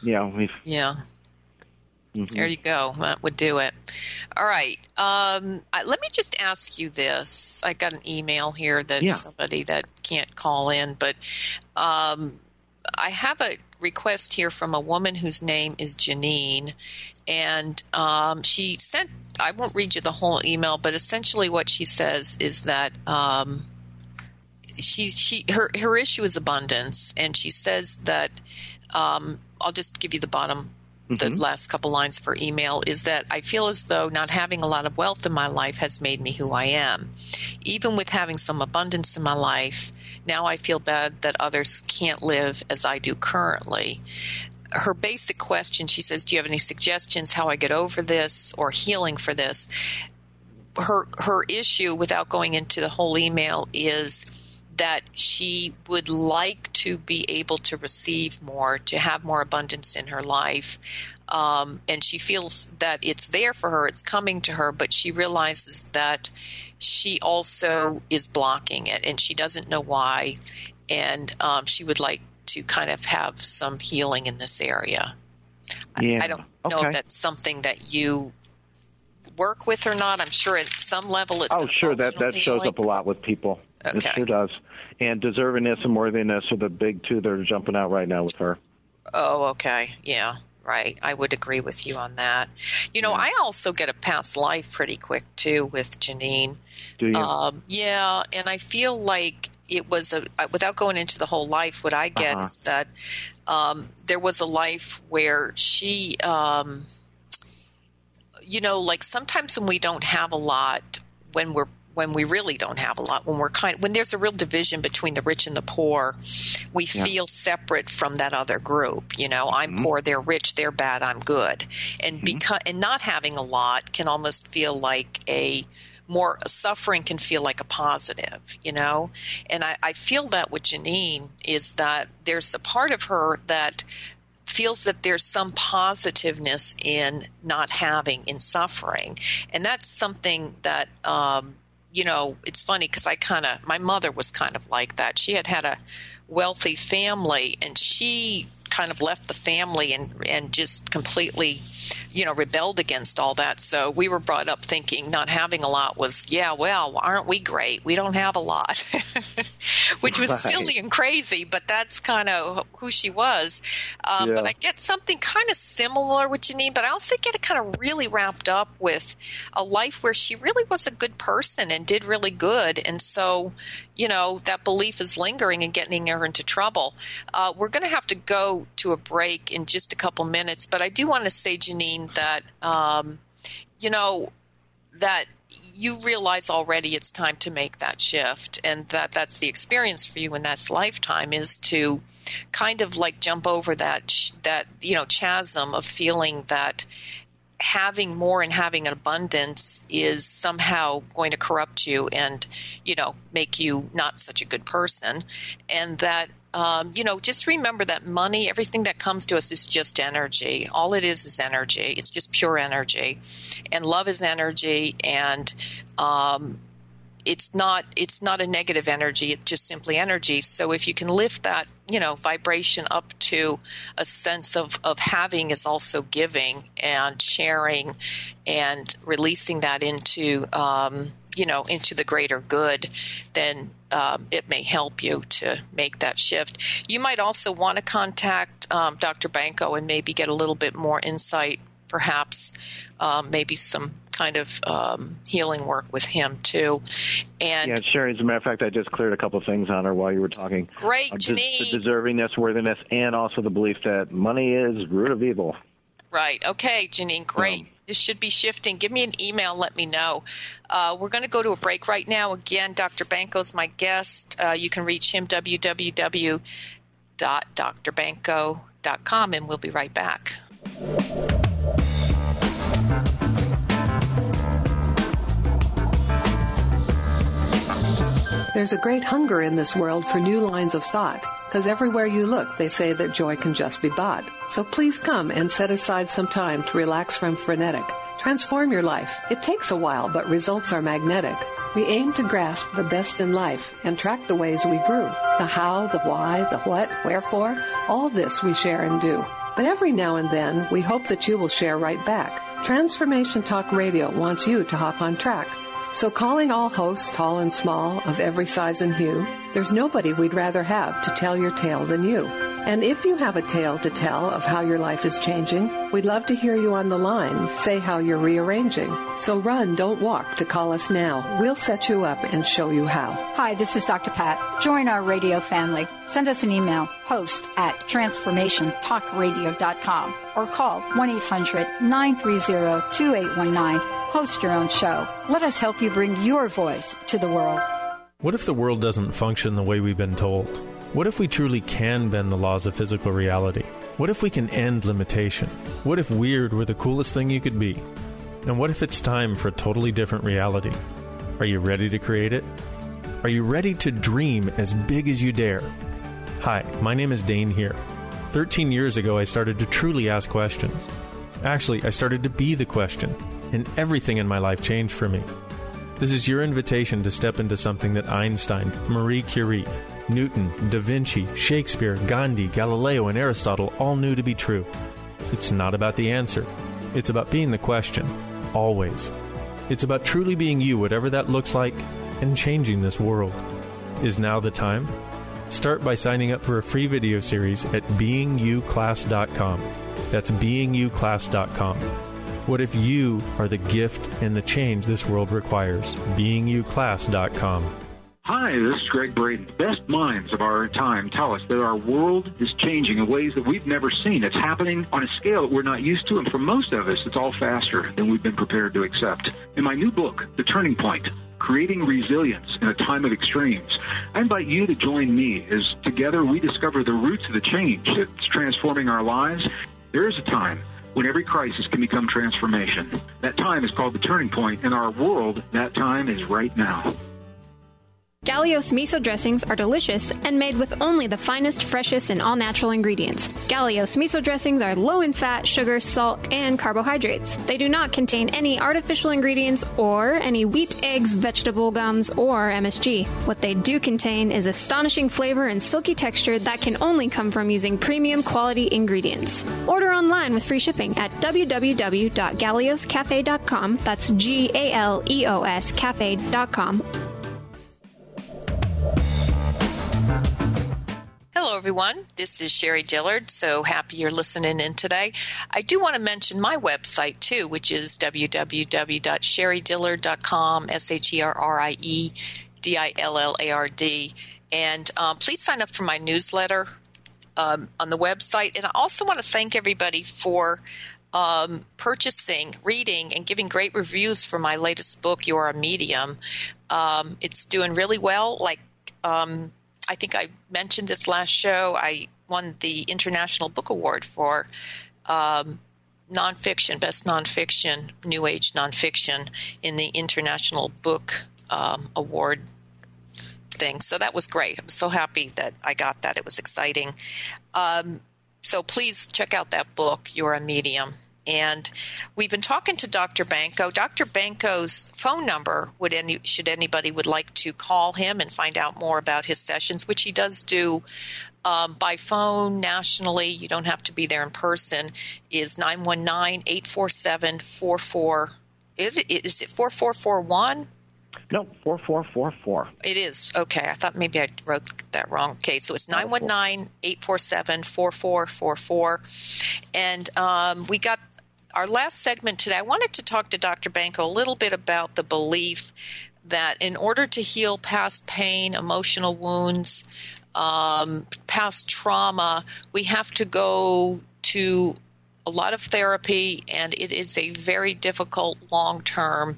Yeah. We've, yeah. Mm-hmm. There you go. That would do it. All right. Um, I, let me just ask you this. I got an email here that Yeah. somebody that can't call in, but um, I have a request here from a woman whose name is Janine, and um, she sent, I won't read you the whole email, but essentially what she says is that um, she, she, her, her issue is abundance, and she says that, um, I'll just give you the bottom the Mm-hmm. last couple lines of her email is that I feel as though not having a lot of wealth in my life has made me who I am. Even with having some abundance in my life, now I feel bad that others can't live as I do currently. Her basic question, she says, do you have any suggestions how I get over this or healing for this? Her, her issue, without going into the whole email, is that she would like to be able to receive more, to have more abundance in her life. Um, and she feels that it's there for her, it's coming to her, but she realizes that she also is blocking it, and she doesn't know why. And um, she would like to kind of have some healing in this area. Yeah. I, I don't know Okay. if that's something that you work with or not. I'm sure at some level it's Oh, sure. That, that shows healing. up a lot with people. It Okay. sure does. And deservingness and worthiness are the big two that are jumping out right now with her. Oh, okay. Yeah, right. I would agree with you on that. You know, I also get a past life pretty quick, too, with Janine. Do you? Um, yeah, and I feel like it was a, without going into the whole life, what I get Uh-huh. is that um, there was a life where she, um, you know, like sometimes when we don't have a lot, when we're when we really don't have a lot, when we're kind when there's a real division between the rich and the poor, we Yeah. feel separate from that other group. You know, I'm Mhm. poor, they're rich, they're bad, I'm good. And Mhm. because and not having a lot can almost feel like a more suffering can feel like a positive, you know? And I, I feel that with Janine is that there's a part of her that feels that there's some positiveness in not having, in suffering. And that's something that, um, you know, it's funny because I kind of, my mother was kind of like that. She had had a wealthy family, and she kind of left the family and and just completely, you know, rebelled against all that. So we were brought up thinking not having a lot was, yeah, well, aren't we great? We don't have a lot, which was Right. silly and crazy, but that's kind of who she was. Um, Yeah. But I get something kind of similar with Janine, but I also get it kind of really wrapped up with a life where she really was a good person and did really good. And so, you know, that belief is lingering and getting her into trouble. Uh, we're going to have to go to a break in just a couple minutes, but I do want to say, Janine, that, um, you know, that you realize already it's time to make that shift, and that that's the experience for you in that lifetime, is to kind of like jump over that, sh- that, you know, chasm of feeling that having more and having an abundance is somehow going to corrupt you and, you know, make you not such a good person. And that, um, you know, just remember that money, everything that comes to us is just energy. All it is is energy. It's just pure energy. And love is energy. And, um, it's not it's not a negative energy. It's just simply energy. So if you can lift that, you know, vibration up to a sense of, of having is also giving and sharing and releasing that into, um, you know, into the greater good, then um, it may help you to make that shift. You might also want to contact um, Doctor Banco and maybe get a little bit more insight, perhaps um, maybe some kind of um, healing work with him too. And yeah, Sherry, as a matter of fact, I just cleared a couple of things on her while you were talking. Great, uh, Janine. The deservingness, worthiness, and also the belief that money is root of evil. Right. Okay, Janine, great. Um, this should be shifting. Give me an email. Let me know. Uh, we're going to go to a break right now. Again, Doctor Banco's my guest. Uh, you can reach him, w w w dot d r banco dot com, and we'll be right back. There's a great hunger in this world for new lines of thought, because everywhere you look, they say that joy can just be bought. So please come and set aside some time to relax from frenetic. Transform your life. It takes a while, but results are magnetic. We aim to grasp the best in life and track the ways we grew. The how, the why, the what, wherefore, all this we share and do. But every now and then, we hope that you will share right back. Transformation Talk Radio wants you to hop on track. So calling all hosts, tall and small, of every size and hue, there's nobody we'd rather have to tell your tale than you. And if you have a tale to tell of how your life is changing, we'd love to hear you on the line say how you're rearranging. So run, don't walk to call us now. We'll set you up and show you how. Hi, this is Doctor Pat. Join our radio family. Send us an email, host at transformation talk radio dot com, or call one eight hundred nine three zero two eight one nine. Host your own show. Let us help you bring your voice to the world. What if the world doesn't function the way we've been told? What if we truly can bend the laws of physical reality? What if we can end limitation? What if weird were the coolest thing you could be? And what if it's time for a totally different reality? Are you ready to create it? Are you ready to dream as big as you dare? Hi, my name is Dane here. Thirteen years ago, I started to truly ask questions. Actually, I started to be the question, and everything in my life changed for me. This is your invitation to step into something that Einstein, Marie Curie, Newton, Da Vinci, Shakespeare, Gandhi, Galileo, and Aristotle all knew to be true. It's not about the answer. It's about being the question, always. It's about truly being you, whatever that looks like, and changing this world. Is now the time? Start by signing up for a free video series at being you class dot com. That's being you class dot com. What if you are the gift and the change this world requires? being you class dot com. Hi, this is Greg Braden. The best minds of our time tell us that our world is changing in ways that we've never seen. It's happening on a scale that we're not used to, and for most of us, it's all faster than we've been prepared to accept. In my new book, The Turning Point, Creating Resilience in a Time of Extremes, I invite you to join me as together we discover the roots of the change that's transforming our lives. There is a time when every crisis can become transformation. That time is called The Turning Point. In our world, that time is right now. Galeos miso dressings are delicious and made with only the finest, freshest, and all-natural ingredients. Galeos miso dressings are low in fat, sugar, salt, and carbohydrates. They do not contain any artificial ingredients or any wheat, eggs, vegetable gums, or M S G. What they do contain is astonishing flavor and silky texture that can only come from using premium quality ingredients. Order online with free shipping at w w w dot galeos cafe dot com. That's G A L E O S cafe dot com. Hello, everyone. This is Sherry Dillard. So happy you're listening in today. I do want to mention my website, too, which is w w w dot sherry dillard dot com, S H E R R I E D I L L A R D. And um, please sign up for my newsletter um, on the website. And I also want to thank everybody for um, purchasing, reading, and giving great reviews for my latest book, You're a Medium. Um, it's doing really well. Like, um, I think I mentioned this last show. I won the International Book Award for um, nonfiction, best nonfiction, new age nonfiction in the International Book um, Award thing. So that was great. I'm so happy that I got that. It was exciting. Um, so please check out that book, You're a Medium. And we've been talking to Doctor Banco. Doctor Banco's phone number, would any should anybody would like to call him and find out more about his sessions, which he does do um, by phone nationally. You don't have to be there in person, is nine one nine, eight four seven, four four. Is it four four four one? No, four four four four. It is. Okay. I thought maybe I wrote that wrong. Okay. So it's nine one nine, eight four seven, four four four four. And um, we got our last segment today. I wanted to talk to Doctor Banco a little bit about the belief that in order to heal past pain, emotional wounds, um, past trauma, we have to go to a lot of therapy, and it is a very difficult long-term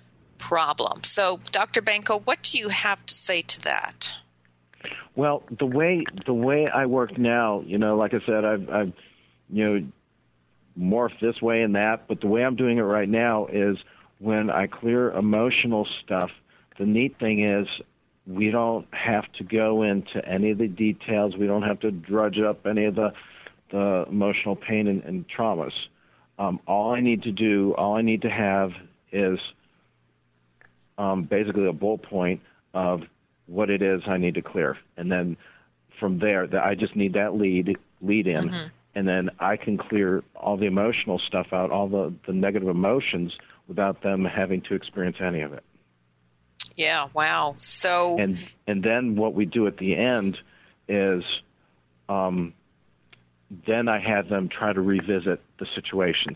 problem. So, Doctor Banco, what do you have to say to that? Well, the way the way I work now, you know, like I said, I've, I've you know, morphed this way and that, but the way I'm doing it right now is when I clear emotional stuff, the neat thing is we don't have to go into any of the details. We don't have to drudge up any of the, the emotional pain and, and traumas. Um, all I need to do, all I need to have is um, basically a bullet point of what it is I need to clear. And then from there, I just need that lead lead in, mm-hmm. and then I can clear all the emotional stuff out, all the, the negative emotions, without them having to experience any of it. Yeah, wow. So and and then what we do at the end is, um, then I have them try to revisit the situations.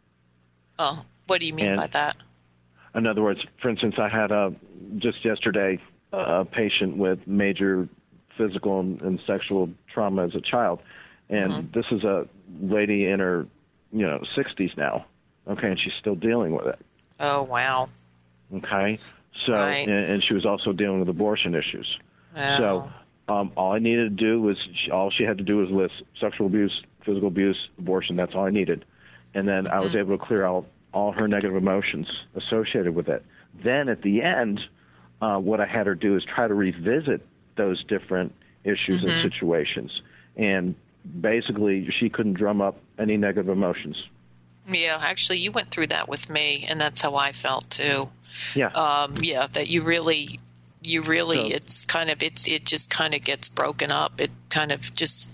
Oh, what do you mean and, by that? In other words, for instance, I had a just yesterday a patient with major physical and, and sexual trauma as a child, and mm-hmm. this is a lady in her, you know, sixties now. Okay, and she's still dealing with it. Oh, wow. Okay, so right. and, and she was also dealing with abortion issues. Oh. So um, all I needed to do was she, all she had to do was list sexual abuse, physical abuse, abortion. That's all I needed, and then mm-hmm. I was able to clear out all her negative emotions associated with it. Then at the end, uh, what I had her do is try to revisit those different issues mm-hmm. and situations, and basically she couldn't drum up any negative emotions. Yeah, actually, you went through that with me, and that's how I felt too. Yeah, um, yeah, that you really, you really, so, it's kind of, it's, it just kind of gets broken up. It kind of just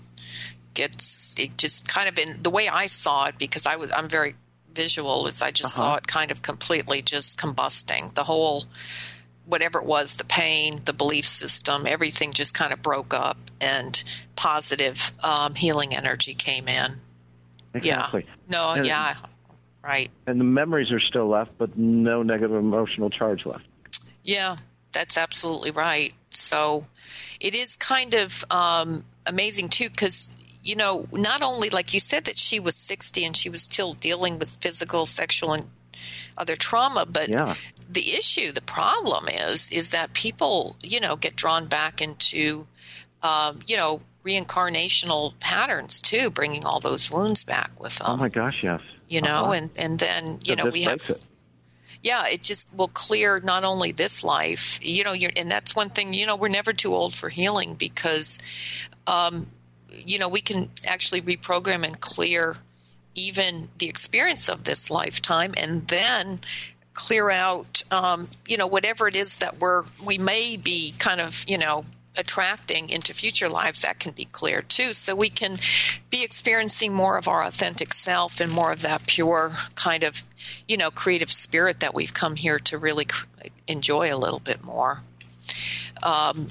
gets, it just kind of in the way I saw it, because I was, I'm very visual, is I just uh-huh. saw it kind of completely just combusting. The whole, whatever it was, the pain, the belief system, everything just kind of broke up, and positive um, healing energy came in. Exactly. Yeah. No, and, yeah, right. And the memories are still left, but no negative emotional charge left. Yeah, that's absolutely right. So it is kind of um, amazing, too, because, you know, not only, like you said, that she was sixty and she was still dealing with physical, sexual, and other trauma, but yeah. the issue, the problem is, is that people, you know, get drawn back into, um, you know, reincarnational patterns too, bringing all those wounds back with them. Oh my gosh, yes. You know, uh-huh. and, and then, you so know, we have, it. yeah, it just will clear not only this life, you know, you're, and that's one thing, you know, we're never too old for healing, because, um, you know, we can actually reprogram and clear even the experience of this lifetime, and then clear out, um, you know, whatever it is that we're, we may be kind of, you know, attracting into future lives, that can be clear too. So we can be experiencing more of our authentic self and more of that pure kind of, you know, creative spirit that we've come here to really cr- enjoy a little bit more. Um,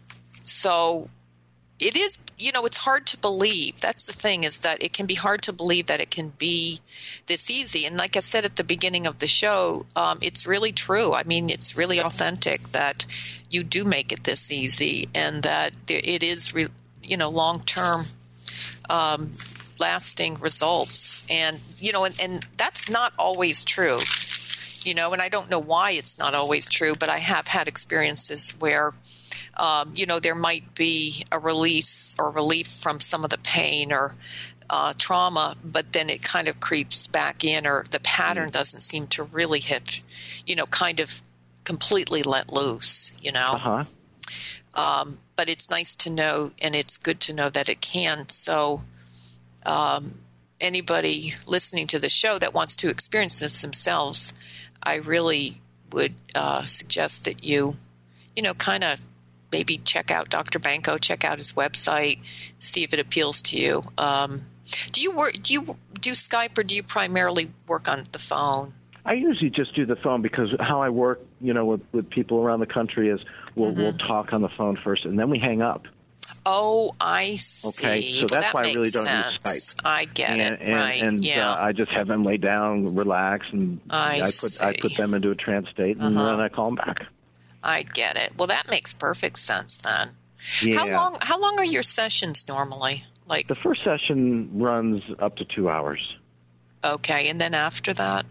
so it is, you know, it's hard to believe. That's the thing, is that it can be hard to believe that it can be this easy. And like I said at the beginning of the show, um, it's really true. I mean, it's really authentic that you do make it this easy, and that it is, re- you know, long-term um, lasting results. And, you know, and, and that's not always true, you know, and I don't know why it's not always true, but I have had experiences where, Um, you know, there might be a release or relief from some of the pain or uh, trauma, but then it kind of creeps back in, or the pattern doesn't seem to really have, you know, kind of completely let loose, you know. Uh-huh. Um, but it's nice to know, and it's good to know that it can. So um, anybody listening to the show that wants to experience this themselves, I really would uh, suggest that you, you know, kind of maybe check out Doctor Banco, check out his website, see if it appeals to you. Um, do you work? Do you do Skype, or do you primarily work on the phone? I usually just do the phone, because how I work, you know, with, with people around the country is we'll mm-hmm. we'll talk on the phone first, and then we hang up. Oh, I see. Okay, so well, that's that why I really don't sense. use Skype. I get and, it. And, right. And yeah. uh, I just have them lay down, relax, and I, I put see. I put them into a trance state, and uh-huh. then I call them back. I get it. Well, that makes perfect sense then. Yeah. How long? How long are your sessions normally? Like the first session runs up to two hours. Okay, and then after that?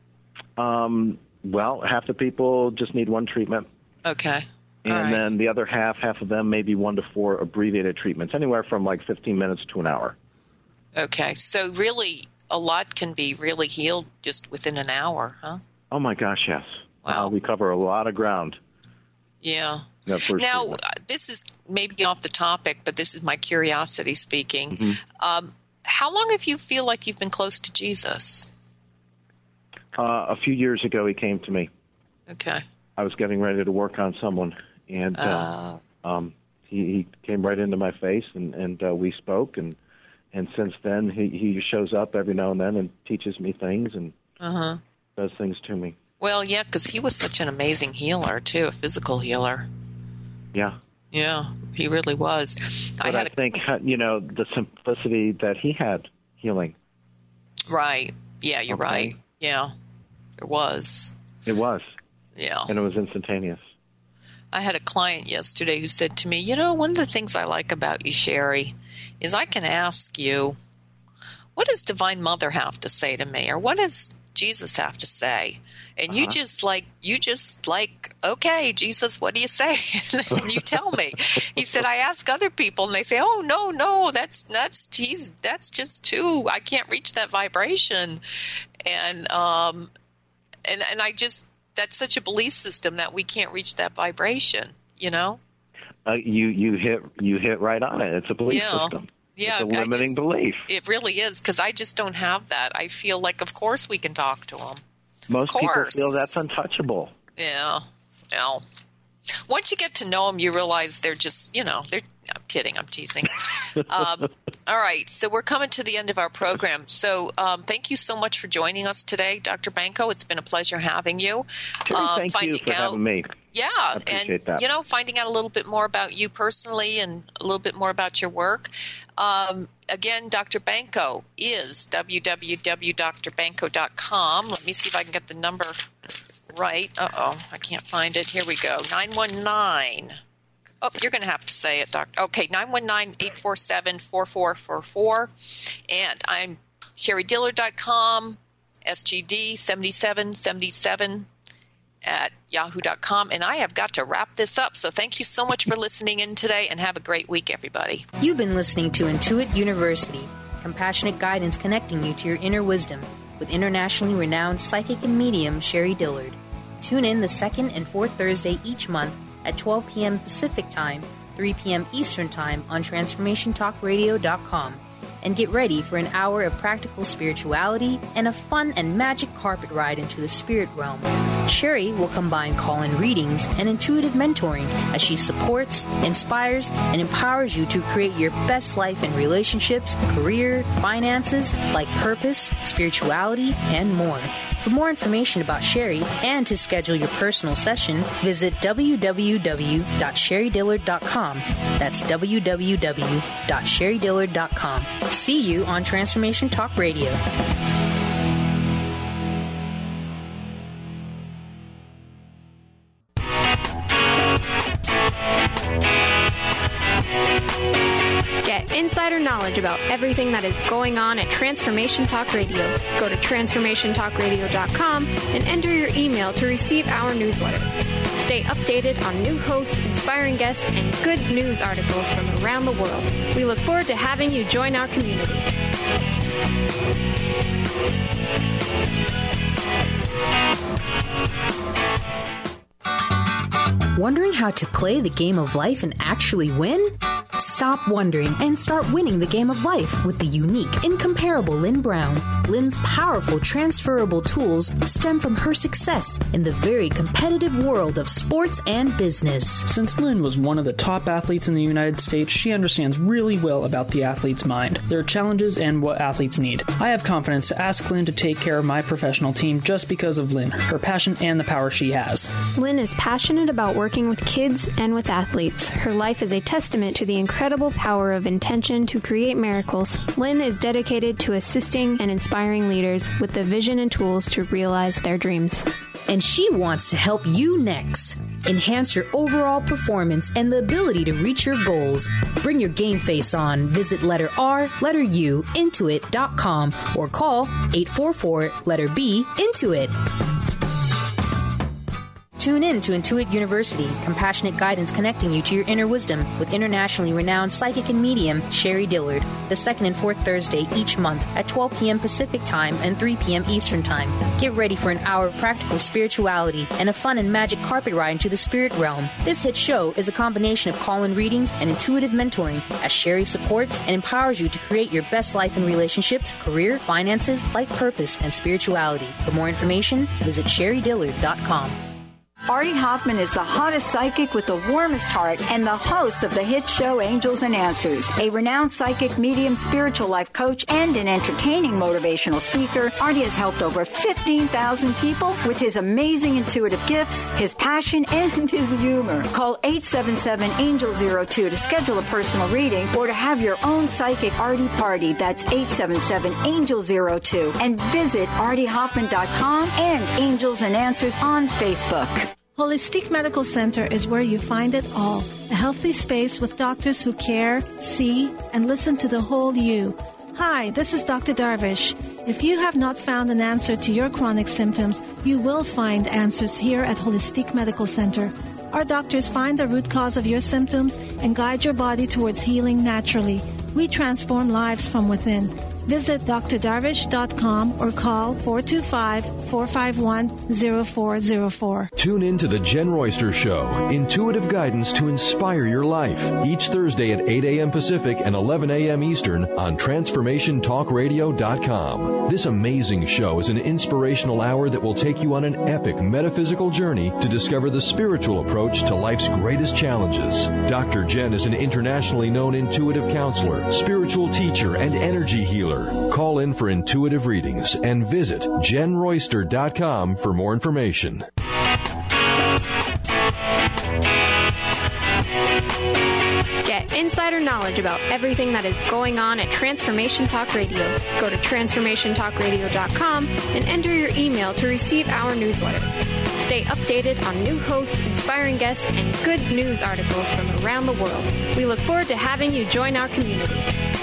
Um. Well, half the people just need one treatment. Okay. And right. then the other half, half of them, maybe one to four abbreviated treatments, anywhere from like fifteen minutes to an hour. Okay, so really, a lot can be really healed just within an hour, huh? Oh my gosh, yes. Wow. Uh, we cover a lot of ground. Yeah. Now, uh, this is maybe off the topic, but this is my curiosity speaking. Mm-hmm. Um, how long have you feel like you've been close to Jesus? Uh, a few years ago, he came to me. Okay. I was getting ready to work on someone, and uh, uh, um, he, he came right into my face, and, and uh, we spoke, and and since then, he, he shows up every now and then and teaches me things and Uh-huh. does things to me. Well, yeah, because he was such an amazing healer, too, a physical healer. Yeah. Yeah, he really was. But I I, had a, think, you know, the simplicity that he had healing. Right. Yeah, you're Okay. right. Yeah, there was. It was. Yeah. And it was instantaneous. I had a client yesterday who said to me, you know, one of the things I like about you, Sherry, is I can ask you, what does Divine Mother have to say to me? Or what does Jesus have to say? And you Uh-huh. just like, you just like, okay, Jesus, what do you say? And you tell me. He said, I ask other people and they say, oh, no, no, that's, that's, geez, that's just too, I can't reach that vibration. And, um, and, and I just, that's such a belief system that we can't reach that vibration, you know? Uh, you, you hit you hit right on it. It's a belief Yeah. system. Yeah, It's a I limiting just- belief. It really is, because I just don't have that. I feel like, of course, we can talk to them. Most Of people course. feel that's untouchable. Yeah. Well, once you get to know them, you realize they're just, you know, they're. I'm kidding. I'm teasing. Um, all right. So we're coming to the end of our program. So um, thank you so much for joining us today, Doctor Banco. It's been a pleasure having you. Terry, Um, thank you finding for out- having me. Yeah, I appreciate and that. you know, finding out a little bit more about you personally and a little bit more about your work. Um, again, Doctor Banco is w w w dot d r banco dot com. Let me see if I can get the number right. Uh-oh, I can't find it. Here we go. nine one nine. Oh, you're going to have to say it, Doctor. Okay, nine one nine, eight four seven, four four four four. And I'm sherry dillard dot com, S G D seven seven seven seven at yahoo dot com. And I have got to wrap this up. So thank you so much for listening in today, and have a great week, everybody. You've been listening to Intuit University, compassionate guidance connecting you to your inner wisdom with internationally renowned psychic and medium Sherry Dillard. Tune in the second and fourth Thursday each month at twelve p.m. Pacific Time, three p.m. Eastern Time on transformation talk radio dot com. And get ready for an hour of practical spirituality and a fun and magic carpet ride into the spirit realm. Sherry will combine call-in readings and intuitive mentoring as she supports, inspires, and empowers you to create your best life in relationships, career, finances, life purpose, spirituality, and more. For more information about Sherry and to schedule your personal session, visit w w w dot sherry dillard dot com. That's w w w dot sherry dillard dot com. See you on Transformation Talk Radio. Get insider knowledge about everything that is going on at Transformation Talk Radio. Go to transformation talk radio dot com and enter your email to receive our newsletter. Stay updated on new hosts, inspiring guests, and good news articles from around the world. We look forward to having you join our community. Wondering how to play the game of life and actually win? Stop wondering and start winning the game of life with the unique, incomparable Lynn Brown. Lynn's powerful, transferable tools stem from her success in the very competitive world of sports and business. Since Lynn was one of the top athletes in the United States, she understands really well about the athlete's mind, their challenges, and what athletes need. I have confidence to ask Lynn to take care of my professional team just because of Lynn, her passion, and the power she has. Lynn is passionate about working with kids and with athletes. Her life is a testament to the incredible power of intention to create miracles. Lynn is dedicated to assisting and inspiring leaders with the vision and tools to realize their dreams. And she wants to help you next. Enhance your overall performance and the ability to reach your goals. Bring your game face on. Visit letter R, letter U, intuit dot com or call eight four four, letter B, Intuit. Tune in to Intuit University, compassionate guidance connecting you to your inner wisdom with internationally renowned psychic and medium Sherry Dillard, the second and fourth Thursday each month at twelve p.m. Pacific Time and three p.m. Eastern Time. Get ready for an hour of practical spirituality and a fun and magic carpet ride into the spirit realm. This hit show is a combination of call-in readings and intuitive mentoring as Sherry supports and empowers you to create your best life in relationships, career, finances, life purpose, and spirituality. For more information, visit sherry dillard dot com. Artie Hoffman is the hottest psychic with the warmest heart and the host of the hit show Angels and Answers. A renowned psychic, medium, spiritual life coach, and an entertaining motivational speaker, Artie has helped over fifteen thousand people with his amazing intuitive gifts, his passion, and his humor. Call eight seven seven, angel zero two to schedule a personal reading or to have your own psychic Artie party. That's eight seven seven, angel zero two. And visit artie hoffman dot com and Angels and Answers on Facebook. Holistic Medical Center is where you find it all. A healthy space with doctors who care, see, and listen to the whole you. Hi, this is Doctor Darvish. If you have not found an answer to your chronic symptoms, you will find answers here at Holistic Medical Center. Our doctors find the root cause of your symptoms and guide your body towards healing naturally. We transform lives from within. Visit d r darvish dot com or call four two five, four five one, zero four zero four. Tune in to the Jen Royster Show, intuitive guidance to inspire your life, each Thursday at eight a.m. Pacific and eleven a.m. Eastern on transformation talk radio dot com. This amazing show is an inspirational hour that will take you on an epic metaphysical journey to discover the spiritual approach to life's greatest challenges. Doctor Jen is an internationally known intuitive counselor, spiritual teacher, and energy healer. Call in for intuitive readings and visit jen royster dot com for more information. Get insider knowledge about everything that is going on at Transformation Talk Radio. Go to transformation talk radio dot com and enter your email to receive our newsletter. Stay updated on new hosts, inspiring guests, and good news articles from around the world. We look forward to having you join our community.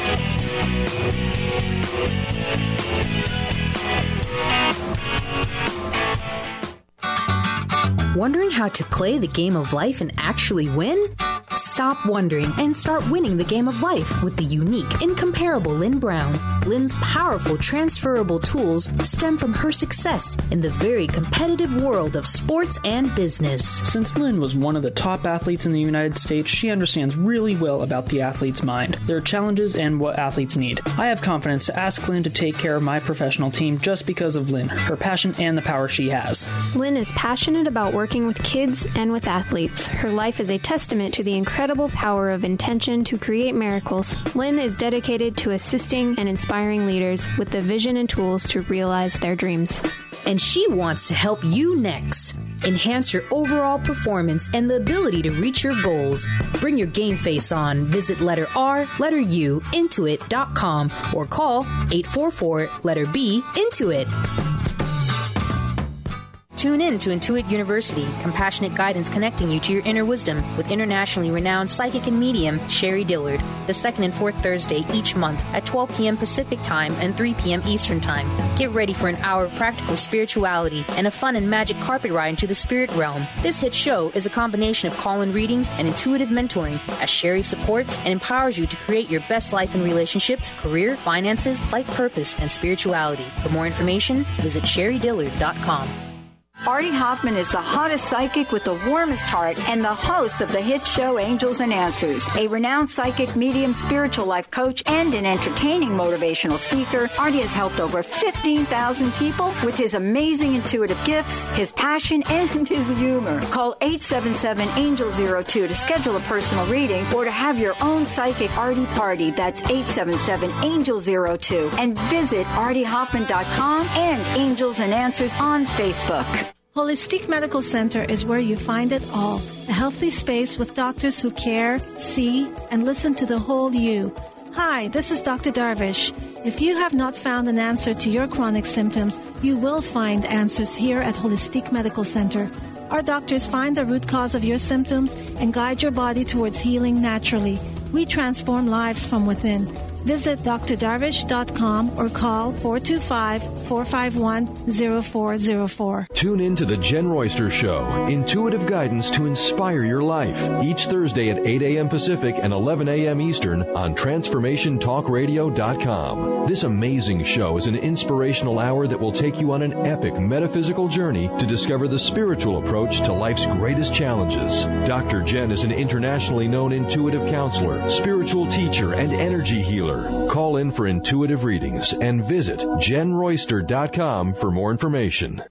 Wondering how to play the game of life and actually win? Stop wondering and start winning the game of life with the unique, incomparable Lynn Brown. Lynn's powerful, transferable tools stem from her success in the very competitive world of sports and business. Since Lynn was one of the top athletes in the United States, she understands really well about the athlete's mind, their challenges, and what athletes need. I have confidence to ask Lynn to take care of my professional team just because of Lynn, her passion, and the power she has. Lynn is passionate about working with kids and with athletes. Her life is a testament to the incredible power of intention to create miracles. Lynn is dedicated to assisting and inspiring leaders with the vision and tools to realize their dreams. And she wants to help you next. Enhance your overall performance and the ability to reach your goals. Bring your game face on. Visit letter R, letter U, intuit dot com or call eight four four, letter B, Intuit. Tune in to Intuit University, compassionate guidance connecting you to your inner wisdom with internationally renowned psychic and medium Sherry Dillard, the second and fourth Thursday each month at twelve p.m. Pacific Time and three p.m. Eastern Time. Get ready for an hour of practical spirituality and a fun and magic carpet ride into the spirit realm. This hit show is a combination of call-in readings and intuitive mentoring as Sherry supports and empowers you to create your best life in relationships, career, finances, life purpose, and spirituality. For more information, visit sherry dillard dot com. Artie Hoffman is the hottest psychic with the warmest heart and the host of the hit show Angels and Answers. A renowned psychic, medium, spiritual life coach, and an entertaining motivational speaker, Artie has helped over fifteen thousand people with his amazing intuitive gifts, his passion, and his humor. Call eight seven seven, angel zero two to schedule a personal reading or to have your own psychic Artie party. That's eight seven seven, angel zero two. And visit artie hoffman dot com and Angels and Answers on Facebook. Holistic Medical Center is where you find it all. A healthy space with doctors who care, see, and listen to the whole you. Hi, this is Doctor Darvish. If you have not found an answer to your chronic symptoms, you will find answers here at Holistic Medical Center. Our doctors find the root cause of your symptoms and guide your body towards healing naturally. We transform lives from within. Visit d r darvish dot com or call four two five, four five one, zero four zero four. Tune in to the Jen Royster Show, intuitive guidance to inspire your life, each Thursday at eight a.m. Pacific and eleven a.m. Eastern on transformation talk radio dot com. This amazing show is an inspirational hour that will take you on an epic metaphysical journey to discover the spiritual approach to life's greatest challenges. Doctor Jen is an internationally known intuitive counselor, spiritual teacher, and energy healer. Call in for intuitive readings and visit jen royster dot com for more information.